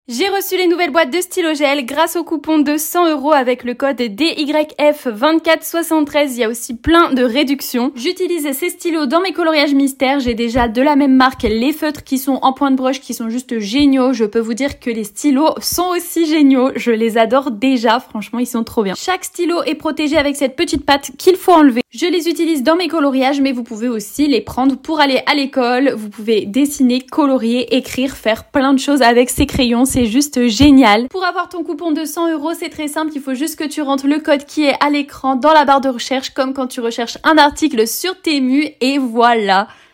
J'ai reçu les nouvelles boîtes de stylo gel grâce au coupon de 100€ avec le code DYF2473. Il y a aussi plein de réductions. J'utilise ces stylos dans mes coloriages mystères. J'ai déjà de la même marque les feutres qui sont en point de broche qui sont juste géniaux. Je peux vous dire que les stylos sont aussi géniaux. Je les adore déjà. Franchement, ils sont trop bien. Chaque stylo est protégé avec cette petite patte qu'il faut enlever. Je les utilise dans mes coloriages, mais vous pouvez aussi les prendre pour aller à l'école. Vous pouvez dessiner, colorier, écrire, faire plein de choses avec ces crayons. C'est juste génial. Pour avoir ton coupon de 100€, c'est très simple. Il faut juste que tu rentres le code qui est à l'écran dans la barre de recherche, comme quand tu recherches un article sur Temu, et voilà.